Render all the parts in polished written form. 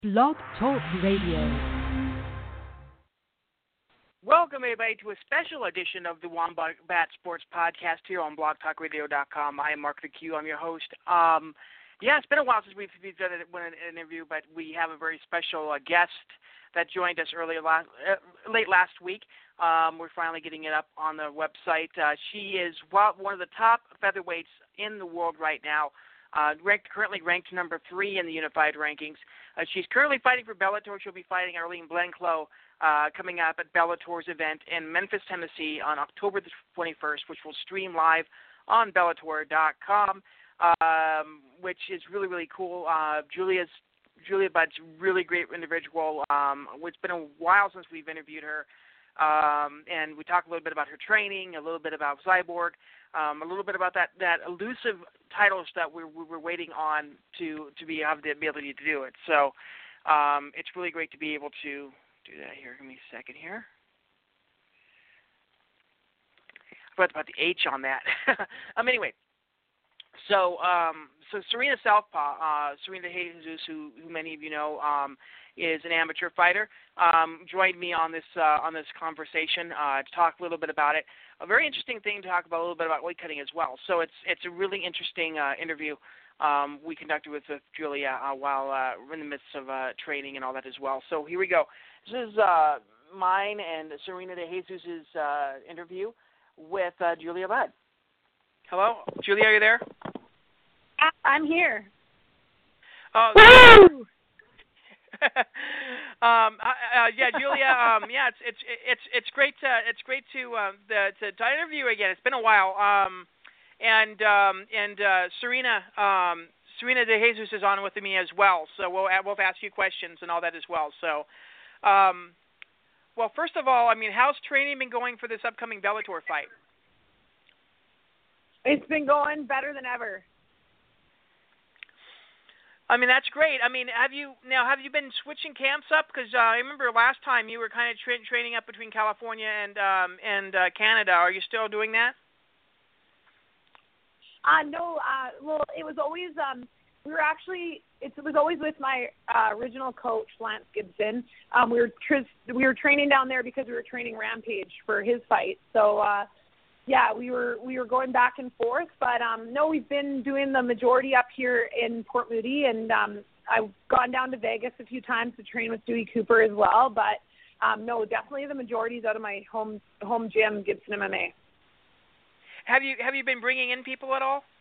Blog Talk Radio. Welcome, everybody, to a special edition of the Wombat Sports Podcast here on blogtalkradio.com. I am Mark the Q. I'm your host. It's been a while since we've done an interview, but we have a very special guest that joined us late last week. We're finally getting it up on the website. She is one of the top featherweights in the world right now. Currently ranked number 3 in the unified rankings. She's currently fighting for Bellator. She'll be fighting Arlene Blenclo coming up at Bellator's event in Memphis, Tennessee on October the 21st, which will stream live on Bellator.com, which is really, really cool. Julia Budd's a really great individual. It's been a while since we've interviewed her. And we talk a little bit about her training, a little bit about Cyborg, a little bit about that elusive titles that we were waiting on to have the ability to do it. So it's really great to be able to do that here. Give me a second here. I forgot about the H on that. Anyway, so Serena Southpaw, Serena De Jesus, who many of you know, is an amateur fighter, joined me on this conversation to talk a little bit about it. A very interesting thing to talk about, a little bit about weight cutting as well. So it's a really interesting interview we conducted with Julia while we're in the midst of training and all that as well. So here we go. This is mine and Serena De Jesus' interview with Julia Budd. Hello, Julia, are you there? I'm here. Oh, woo! Julia. It's great to interview again. It's been a while. Serena De Jesus is on with me as well. So we'll ask you questions and all that as well. So, first of all, how's training been going for this upcoming Bellator fight? It's been going better than ever. That's great. Have you been switching camps up? Because I remember last time you were kind of training up between California and Canada. Are you still doing that? No. Well, it was always it was always with my original coach, Lance Gibson. We were training down there because we were training Rampage for his fight. So. We were going back and forth, but no, we've been doing the majority up here in Port Moody, and I've gone down to Vegas a few times to train with Dewey Cooper as well. But no, definitely the majority is out of my home gym, Gibson MMA. Have you been bringing in people at all?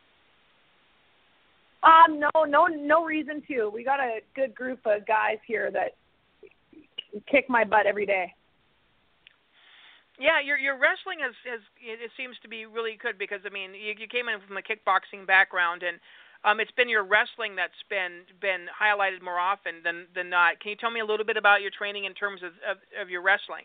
No reason to. We got a good group of guys here that kick my butt every day. Yeah, your wrestling it seems to be really good because you came in from a kickboxing background and it's been your wrestling that's been highlighted more often than not. Can you tell me a little bit about your training in terms of your wrestling?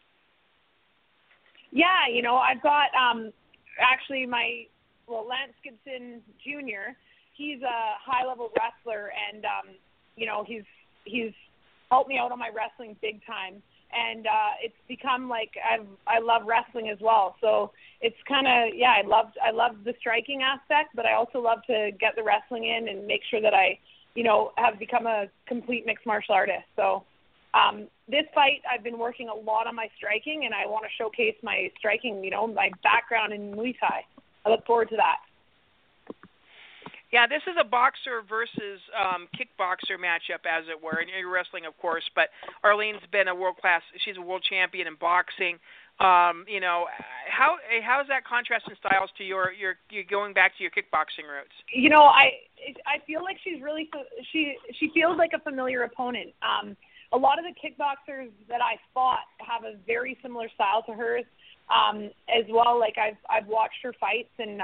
Yeah, I've got actually Lance Gibson Jr. He's a high level wrestler and he's helped me out on my wrestling big time. And it's become like I love wrestling as well. So it's kind of I love the striking aspect, but I also love to get the wrestling in and make sure that I have become a complete mixed martial artist. So this fight I've been working a lot on my striking, and I want to showcase my striking. My background in Muay Thai. I look forward to that. Yeah, this is a boxer versus kickboxer matchup, as it were, and you're wrestling, of course. But Arlene's been she's a world champion in boxing. How is that contrast in styles to your going back to your kickboxing roots? I feel like she's really she feels like a familiar opponent. A lot of the kickboxers that I fought have a very similar style to hers, as well. Like I've watched her fights and.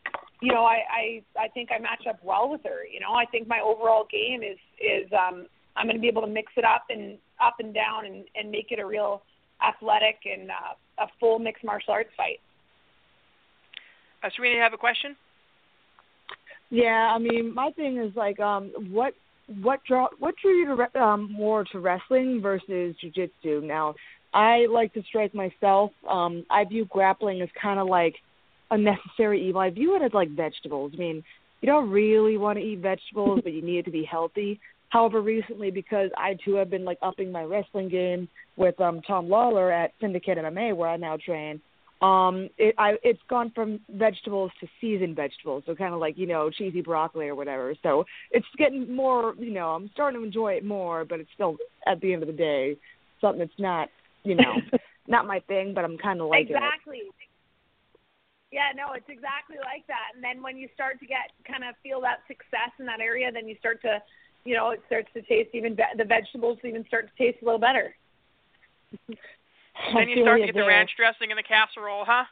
I think I match up well with her. I think my overall game is I'm going to be able to mix it up and down and make it a real athletic and a full mixed martial arts fight. Serena, you have a question? Yeah, my thing is like, what drew you to more to wrestling versus jiu-jitsu? Now, I like to strike myself. I view grappling as kind of like a necessary evil. I view it as like vegetables. You don't really want to eat vegetables, but you need it to be healthy. However, recently, because I too have been like upping my wrestling game with Tom Lawler at Syndicate MMA, where I now train, it's gone from vegetables to seasoned vegetables, so kind of like, you know, cheesy broccoli or whatever. So it's getting more, you know, I'm starting to enjoy it more, but it's still, at the end of the day, something that's not, you know, not my thing, but I'm kind of liking exactly. Yeah, no, it's exactly like that. And then when you start to kind of feel that success in that area, then you start to, you know, it starts to taste even the vegetables even start to taste a little better. Then you start to get the ranch dressing in the casserole, huh?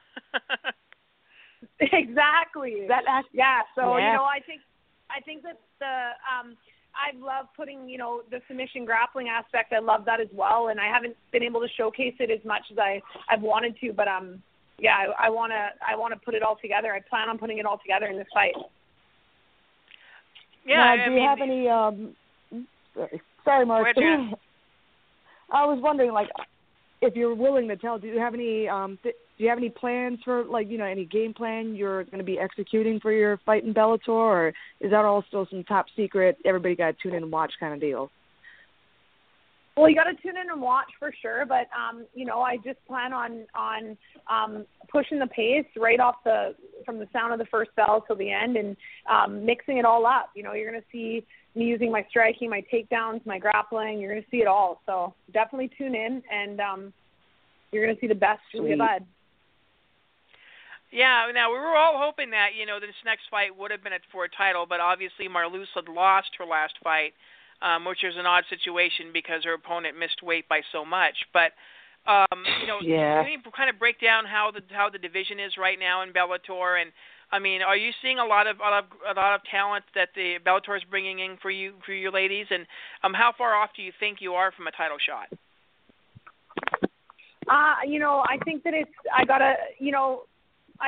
Exactly. Yeah. So yeah. you know, I think that I love putting, you know, the submission grappling aspect. I love that as well, and I haven't been able to showcase it as much as I've wanted to, but yeah, I want to put it all together. I plan on putting it all together in this fight. Yeah. Now, do you have any? Sorry, Mark. I was wondering, like, if you're willing to tell, do you have any plans for, like, you know, any game plan you're going to be executing for your fight in Bellator, or is that all still some top secret, everybody got to tune in and watch kind of deal? Well, you got to tune in and watch for sure, but you know, I just plan on pushing the pace right off from the sound of the first bell till the end, and mixing it all up. You know, you're going to see me using my striking, my takedowns, my grappling. You're going to see it all. So definitely tune in, and you're going to see the best Julia Budd. Yeah, now we were all hoping that, you know, this next fight would have been for a title, but obviously Marloes had lost her last fight, which is an odd situation because her opponent missed weight by so much. But you know, can you kind of break down how the division is right now in Bellator? And I mean, are you seeing a lot of talent that the Bellator is bringing in for you ladies? And how far off do you think you are from a title shot? You know, I think that I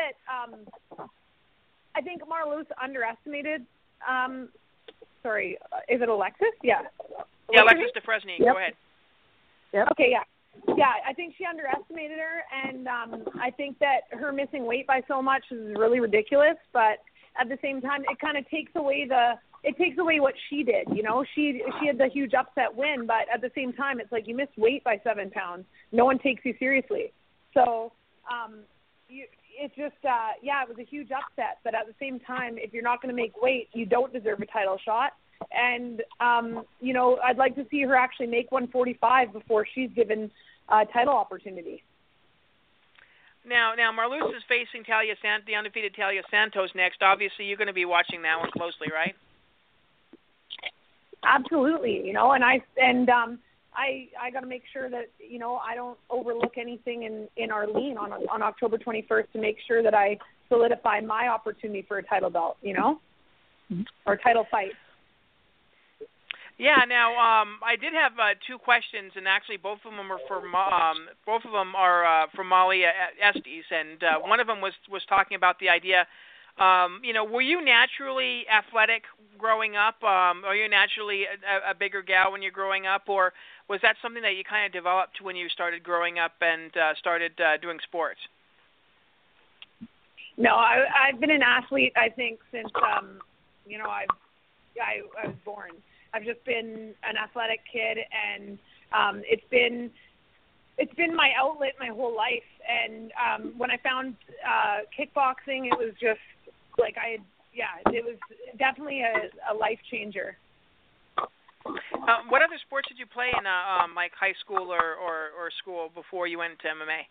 think Marloes underestimated. Sorry, is it Alexis? Yeah. Yeah, Alexis Defresne. Yep. Go ahead. Yep. Okay, yeah. Yeah, I think she underestimated her, and I think that her missing weight by so much is really ridiculous, but at the same time, it kind of takes away what she did, you know? She had the huge upset win, but at the same time, it's like you missed weight by 7 pounds. No one takes you seriously. So, it's just, it was a huge upset, but at the same time, if you're not going to make weight, you don't deserve a title shot. And, you know, I'd like to see her actually make 145 before she's given a title opportunity. Now Marloes is facing the undefeated Talia Santos next. Obviously, you're going to be watching that one closely, right? Absolutely, you know, and I got to make sure that, you know, I don't overlook anything in Arlene on October 21st to make sure that I solidify my opportunity for a title belt, you know, or title fight. Yeah. Now, I did have 2 questions, and actually both of them are from Molly Estes, and one of them was talking about the idea. You know, were you naturally athletic growing up? Are you naturally a bigger gal when you're growing up, or was that something that you kind of developed when you started growing up and started doing sports? No, I've been an athlete, I think, since you know, I was born. I've just been an athletic kid, and it's been my outlet my whole life. And when I found kickboxing, it was just like it was definitely a life changer. What other sports did you play in like high school or school before you went to MMA?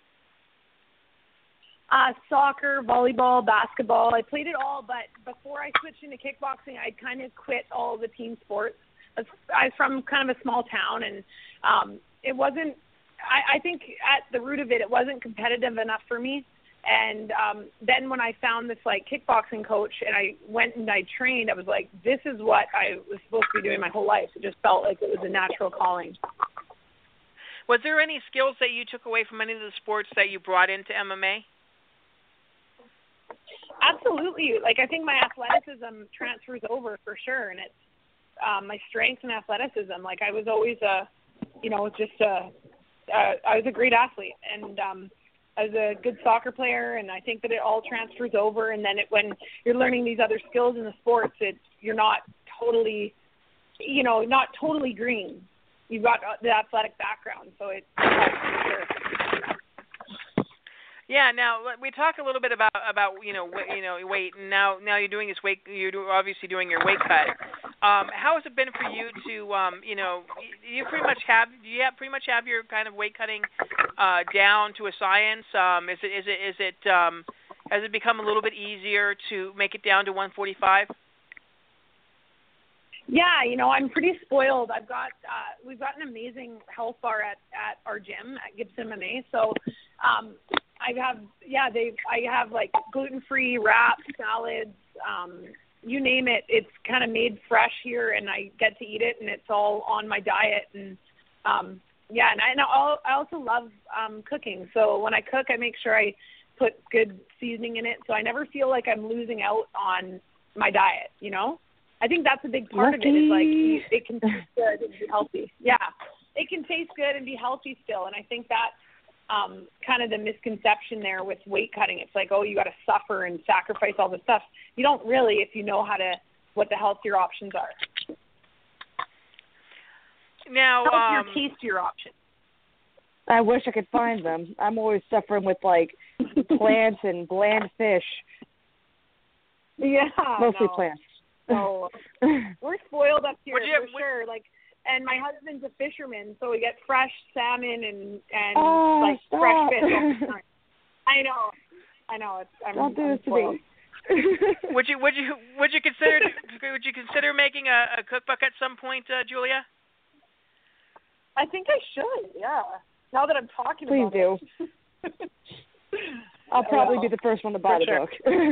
Soccer, volleyball, basketball. I played it all, but before I switched into kickboxing, I kind of quit all the team sports. I was from kind of a small town, and it wasn't, I think at the root of it, it wasn't competitive enough for me. And then when I found this, like, kickboxing coach and I went and I trained, I was like, this is what I was supposed to be doing my whole life. It just felt like it was a natural calling. Was there any skills that you took away from any of the sports that you brought into MMA? Absolutely. Like, I think my athleticism transfers over for sure, and it's my strength and athleticism. Like, I was always I was a great athlete, and I was a good soccer player, and I think that it all transfers over. And then when you're learning these other skills in the sports, you're not totally not totally green. You've got the athletic background, so it helps for sure. Yeah. Now we talk a little bit about weight, and now you're doing this weight. Obviously doing your weight cut. How has it been for you to you pretty much have your kind of weight cutting down to a science? Has it become a little bit easier to make it down to 145? Yeah, I'm pretty spoiled. We've got an amazing health bar at our gym at Gibson MMA. So I have like gluten-free wraps, salads, you name it. It's kind of made fresh here, and I get to eat it, and it's all on my diet. And and I also love cooking. So when I cook, I make sure I put good seasoning in it, so I never feel like I'm losing out on my diet. I think that's a big part of it. Is like it can taste good and be healthy. Yeah, it can taste good and be healthy still, and I think that's kind of the misconception there with weight cutting. It's like, oh, you got to suffer and sacrifice all this stuff. You don't really, if you know what the healthier options are. Now, healthier, tastier options. I wish I could find them. I'm always suffering with like plants and bland fish. Yeah, mostly plants. So we're spoiled up here for sure. Like, and my husband's a fisherman, so we get fresh salmon and fresh fish all the time. I know. I'm spoiled. Would you consider making a cookbook at some point, Julia? I think I should. Yeah. Now that I'm talking Please about do. it. I'll probably be the first one to buy the book.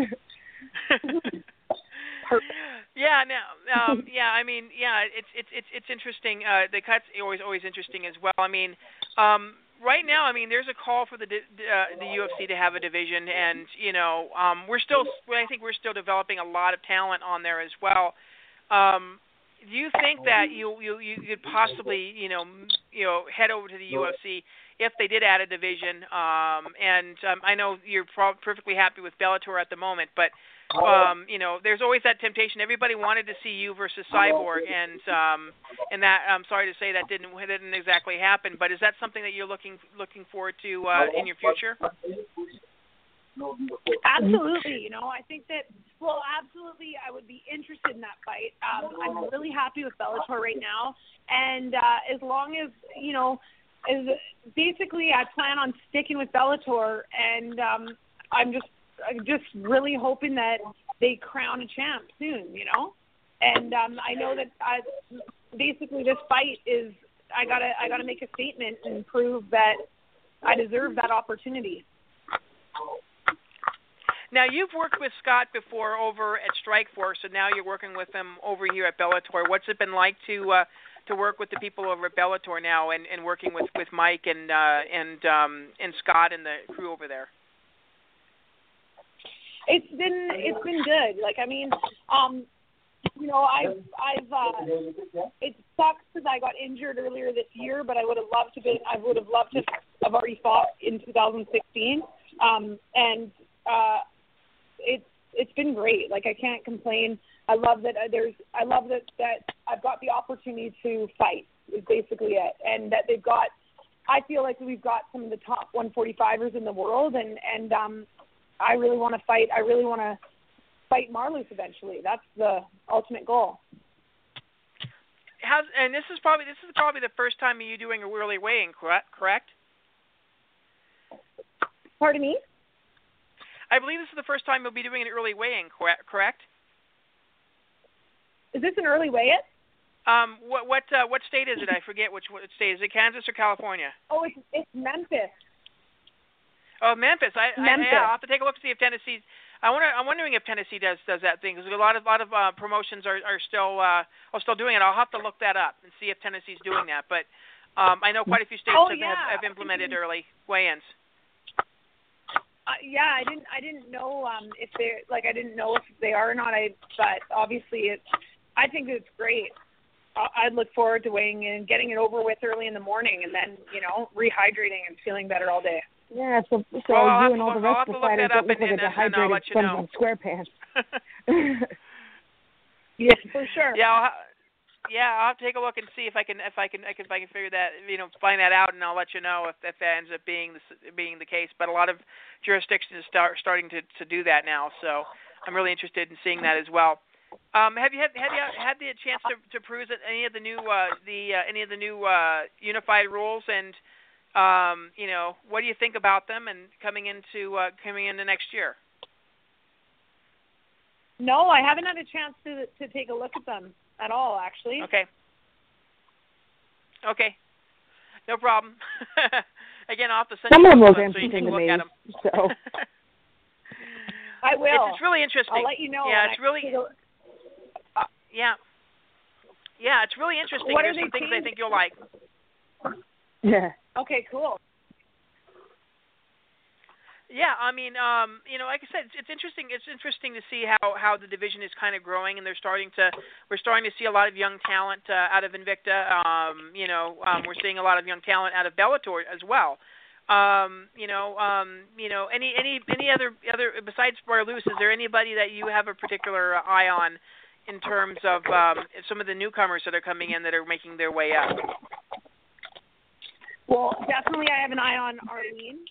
Yeah. Now, I mean, it's interesting. The cut's always interesting as well. I mean, right now, I mean, there's a call for the UFC to have a division, and I think we're still developing a lot of talent on there as well. Do you think that you could possibly head over to the UFC if they did add a division? I know you're perfectly happy with Bellator at the moment, but there's always that temptation. Everybody wanted to see you versus Cyborg, and that I'm sorry to say that didn't exactly happen. But is that something that you're looking forward to in your future? Absolutely. I think that, absolutely, I would be interested in that fight. I'm really happy with Bellator right now, and as long as basically I plan on sticking with Bellator, and I'm just really hoping that they crown a champ soon, and I know that basically this fight is I gotta make a statement and prove that I deserve that opportunity. Now, you've worked with Scott before over at Strikeforce, and now you're working with him over here at Bellator. What's it been like to work with the people over at Bellator now, and working with Mike and Scott and the crew over there? It's been good. Like, I mean, it sucks because I got injured earlier this year, but I would have loved to have already fought in 2016. It's been great. Like, I can't complain. I love that I've got the opportunity to fight is basically it. And that I feel like we've got some of the top 145ers in the world, and I really want to fight. I really want to fight Marloes eventually. That's the ultimate goal. And this is probably the first time you doing a early weigh-in, correct? Pardon me? I believe this is the first time you'll be doing an early weigh-in, correct? Is this an early weigh-in? What state is it? I forget which state. Is it Kansas or California? Oh, it's Memphis. Oh, Memphis. Memphis. I'll have to take a look to see if Tennessee's. I'm wondering if Tennessee does that thing, because a lot of promotions are still doing it. I'll have to look that up and see if Tennessee's doing that. But I know quite a few states have implemented early weigh-ins. I didn't know if they I didn't know if they are or not. But obviously I think it's great. I'd look forward to weighing in, getting it over with early in the morning, and then rehydrating and feeling better all day. Yeah, so you and all the rest of the fighters don't look like a dehydrated SpongeBob SquarePants. Yeah, for sure. Yeah, I'll have to take a look and see if I can figure that, find that out, and I'll let you know if that ends up being the case. But a lot of jurisdictions are starting to do that now, so I'm really interested in seeing that as well. Have you had the chance to peruse any of the new unified rules, and what do you think about them and coming into next year? No, I haven't had a chance to take a look at them at all, actually. Okay. No problem. Again, I'll have to send some you of them look so you interesting can to look me. at them. So I will. It's really interesting. I'll let you know. Yeah, it's really. Yeah, it's really interesting. What There's are some they things I think you'll like. yeah. Okay, cool. Yeah, I mean, like I said, it's interesting. It's interesting to see how the division is kind of growing, and we're starting to see a lot of young talent out of Invicta. We're seeing a lot of young talent out of Bellator as well. Any other besides Marloes, is there anybody that you have a particular eye on in terms of some of the newcomers that are coming in that are making their way up? Well, definitely, I have an eye on Arlene.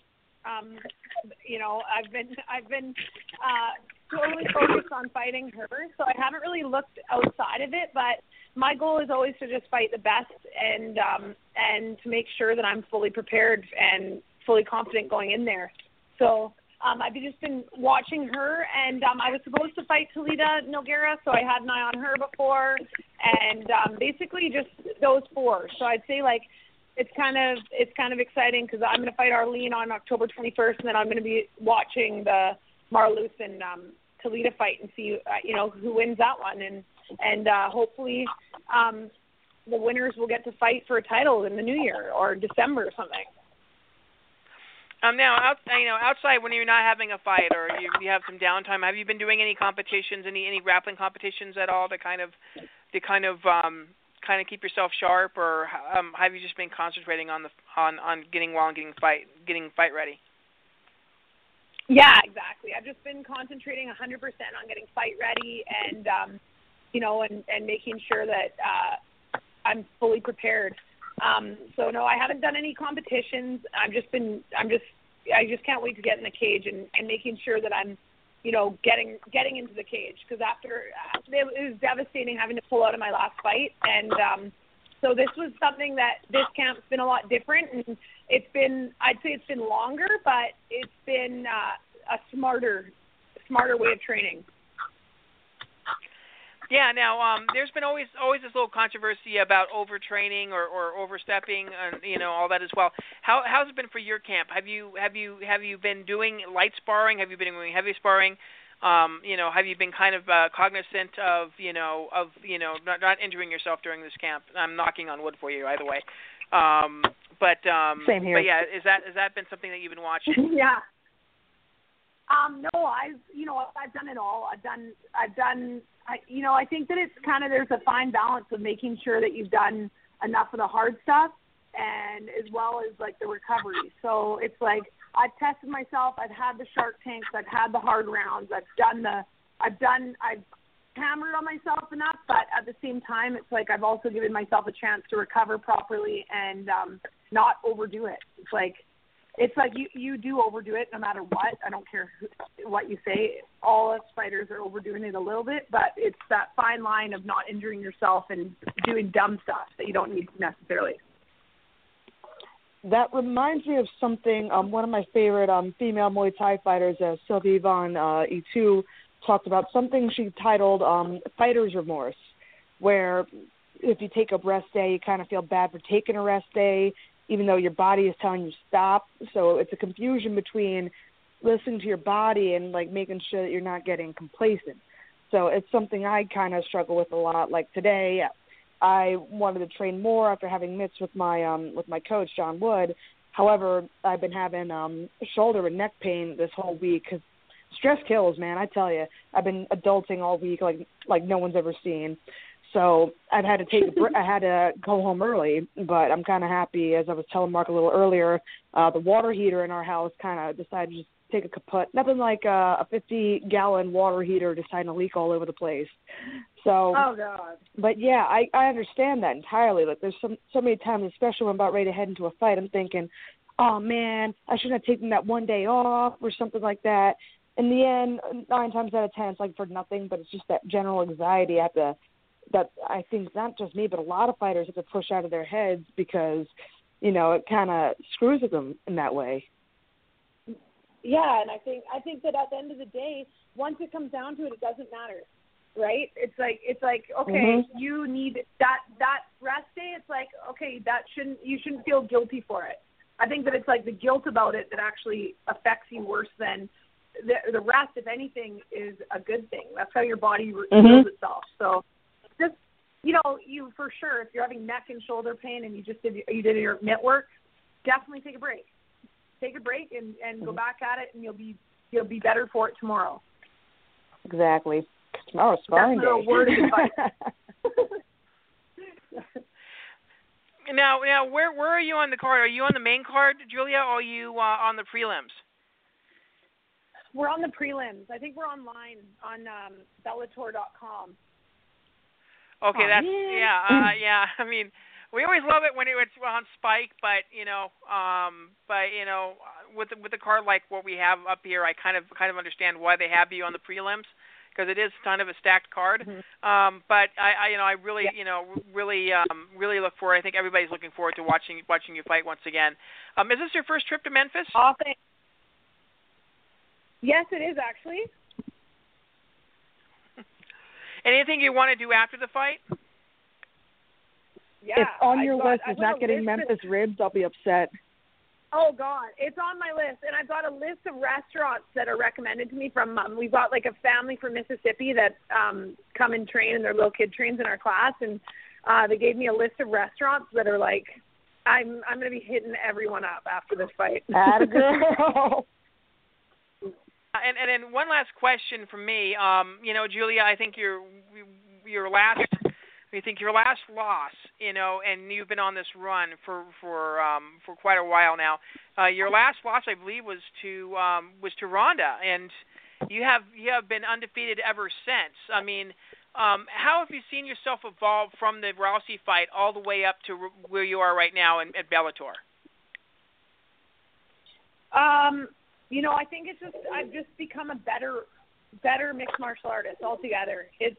I've been totally focused on fighting her, so I haven't really looked outside of it. But my goal is always to just fight the best and to make sure that I'm fully prepared and fully confident going in there. So I've just been watching her, and I was supposed to fight Talita Nogueira, so I had an eye on her before, and basically just those four. So I'd say it's kind of exciting because I'm going to fight Arlene on October 21st, and then I'm going to be watching the Marloes and Talita fight and see who wins that one, and hopefully the winners will get to fight for a title in the new year or December or something. Now, outside when you're not having a fight or you have some downtime, have you been doing any competitions, any grappling competitions at all to kind of keep yourself sharp, or have you just been concentrating on getting well and getting fight ready? Yeah, exactly. I've just been concentrating 100% on getting fight ready, and and making sure that I'm fully prepared. So no, I haven't done any competitions. I just can't wait to get in the cage and making sure that I'm, getting into the cage, because after it was devastating having to pull out of my last fight, and so this was something that this camp's been a lot different, and I'd say it's been longer, but it's been a smarter way of training. Yeah. Now, there's been always this little controversy about overtraining or overstepping, and all that as well. How's it been for your camp? Have you been doing light sparring? Have you been doing heavy sparring? Have you been kind of cognizant of not injuring yourself during this camp? I'm knocking on wood for you, either way. Same here. But yeah, is that been something that you've been watching? Yeah. No, I've done it all. I think that it's kind of, there's a fine balance of making sure that you've done enough of the hard stuff and as well as the recovery. So it's I've tested myself. I've had the shark tanks. I've had the hard rounds. I've hammered on myself enough, but at the same time, it's I've also given myself a chance to recover properly and not overdo it. It's you do overdo it no matter what. I don't care what you say. All us fighters are overdoing it a little bit, but it's that fine line of not injuring yourself and doing dumb stuff that you don't need necessarily. That reminds me of something. One of my favorite female Muay Thai fighters, Sylvie Von E2, talked about something she titled Fighter's Remorse, where if you take a rest day, you kind of feel bad for taking a rest day, even though your body is telling you stop. So it's a confusion between listening to your body and making sure that you're not getting complacent. So it's something I kind of struggle with a lot. Today, I wanted to train more after having mitts with my coach, John Wood. However, I've been having shoulder and neck pain this whole week because stress kills, man. I tell you, I've been adulting all week like no one's ever seen. So I've had to I had to go home early, but I'm kind of happy. As I was telling Mark a little earlier, the water heater in our house kind of decided to just take a kaput. Nothing like a 50-gallon water heater deciding to leak all over the place. So, oh God. But yeah, I understand that entirely. Like, there's so many times, especially when I'm about ready to head into a fight, I'm thinking, oh man, I shouldn't have taken that one day off or something like that. In the end, 9 times out of 10, it's like for nothing, but it's just that general anxiety that I think not just me, but a lot of fighters have to push out of their heads because, you know, it kind of screws with them in that way. Yeah, and I think that at the end of the day, once it comes down to it, it doesn't matter. Right? It's like okay, you need that rest day. It's like, okay, you shouldn't feel guilty for it. I think that it's like the guilt about it that actually affects you worse than the rest. If anything, is a good thing. That's how your body heals itself. So just, you know, you for sure, if you're having neck and shoulder pain and you did your mitt work, definitely take a break. Take a break and go back at it, and you'll be better for it tomorrow. Exactly. Tomorrow's sparring day. That's a word of advice. Now, where are you on the card? Are you on the main card, Julia, or are you on the prelims? We're on the prelims. I think we're online on Bellator.com. Okay, that's yeah. I mean, we always love it when it's on Spike, but with the card like what we have up here, I kind of understand why they have you on the prelims, because it is kind of a stacked card. But I really really look forward. I think everybody's looking forward to watching you fight once again. Is this your first trip to Memphis? Awesome. Yes, it is actually. Anything you want to do after the fight? Yeah. If on your list is not getting Memphis ribs, I'll be upset. Oh, God. It's on my list. And I've got a list of restaurants that are recommended to me from we've got like a family from Mississippi that come and train, and their little kid trains in our class. And they gave me a list of restaurants that are like, I'm going to be hitting everyone up after this fight. Atta girl. And then one last question from me. Julia, I think your last loss, and you've been on this run for quite a while now. Your last loss, I believe, was to Ronda, and you have been undefeated ever since. I mean, how have you seen yourself evolve from the Rousey fight all the way up to where you are right now at Bellator? I think I've just become a better mixed martial artist altogether. It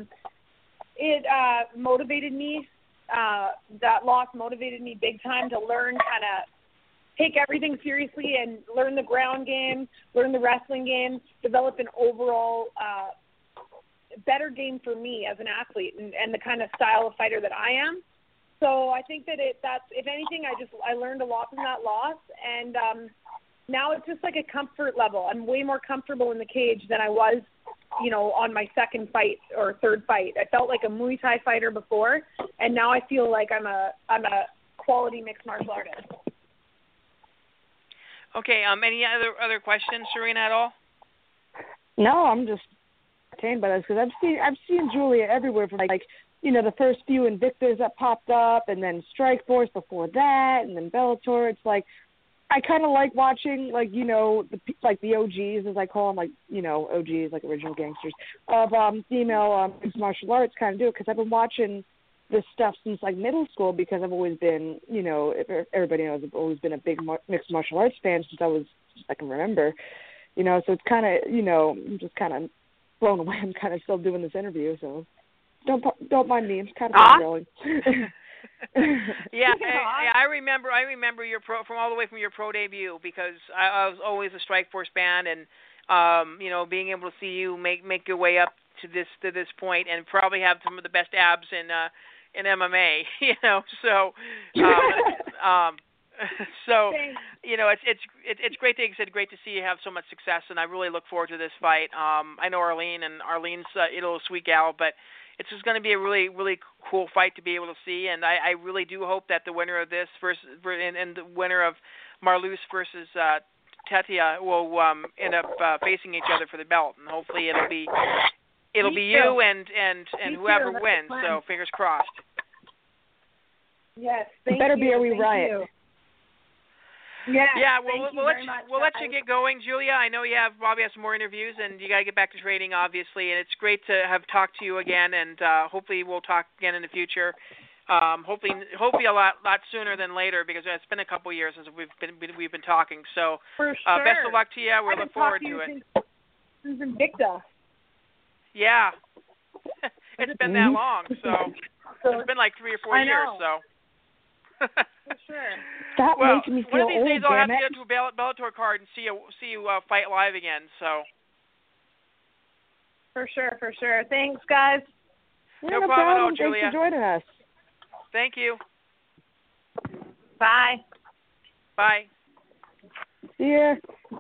motivated me. That loss motivated me big time to learn how to take everything seriously and learn the ground game, learn the wrestling game, develop an overall better game for me as an athlete and the kind of style of fighter that I am. So I think that's if anything, I learned a lot from that loss, and now it's just like a comfort level. I'm way more comfortable in the cage than I was, on my second fight or third fight. I felt like a Muay Thai fighter before, and now I feel like I'm a quality mixed martial artist. Okay. Any other questions, Serena, at all? No, I'm just entertained by this because I've seen Julia everywhere from the first few Invictus that popped up, and then Strikeforce before that, and then Bellator. It's like, I kind of like watching, the OGs, as I call them, OGs, like original gangsters, of female mixed martial arts kind of do it, because I've been watching this stuff since, middle school, because I've always been, if everybody knows, I've always been a big mixed martial arts fan since I can remember, so it's kind of, I'm just kind of blown away. I'm kind of still doing this interview, so don't mind me. I'm kind of growing. Yeah, I remember your from all the way from your pro debut, because I was always a Strikeforce fan, and being able to see you make your way up to this point, and probably have some of the best abs in MMA, so it's great to see you have so much success, and I really look forward to this fight. I know Arlene's a sweet gal, but it's just going to be a really, really cool fight to be able to see, and I really do hope that the winner of this and the winner of Marloes versus Tetia will end up facing each other for the belt, and hopefully it'll be you and whoever wins. So fingers crossed. Yes, thank better you. Be a wee thank riot. You. Yeah, we'll let you get going, Julia. I know you probably have some more interviews, and you got to get back to training, obviously. And it's great to have talked to you again, and hopefully we'll talk again in the future. Hopefully a lot sooner than later, because it's been a couple years since we've been talking. So for sure. Best of luck to you. We look forward to it. Since Invicta. Yeah, it's been that long, so it's been like 3 or 4 years. So. For sure. Stop making me feel one of these old, days I'll have to damn get into a Bellator card and see you fight live again. So. For sure. Thanks, guys. No problem at all, Julia. Thanks for joining us. Thank you. Bye. Bye. See ya.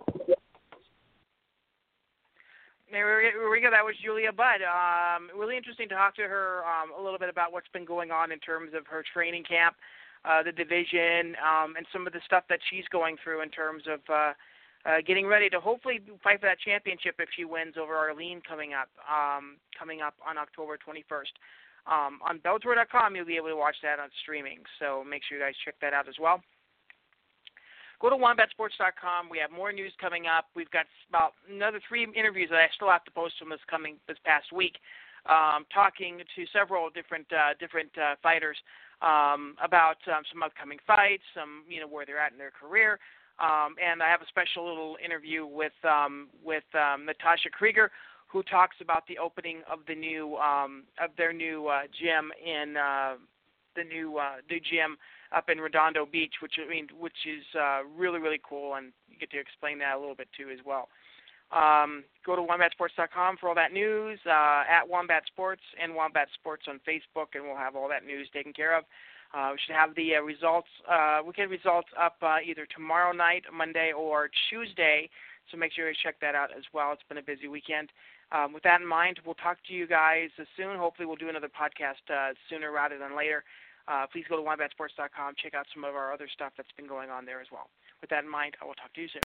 There we go. That was Julia Budd. Really interesting to talk to her a little bit about what's been going on in terms of her training camp, the division, and some of the stuff that she's going through in terms of getting ready to hopefully fight for that championship if she wins over Arlene coming up on October 21st. On Bellator.com, you'll be able to watch that on streaming, so make sure you guys check that out as well. Go to WombatSports.com. We have more news coming up. We've got about another 3 interviews that I still have to post from this past week, talking to several different fighters about some upcoming fights, some where they're at in their career, and I have a special little interview with Natasha Krieger, who talks about the opening of the new their new gym in the new gym up in Redondo Beach, which is really, really cool, and you get to explain that a little bit too as well. Go to WombatSports.com for all that news, at Wombat Sports and Wombat Sports on Facebook, and we'll have all that news taken care of. We should have the weekend results up either tomorrow night, Monday, or Tuesday, so make sure you check that out as well. It's been a busy weekend. With that in mind, we'll talk to you guys soon. Hopefully we'll do another podcast sooner rather than later. Please go to WombatSports.com. Check out some of our other stuff that's been going on there as well. With that in mind, I will talk to you soon.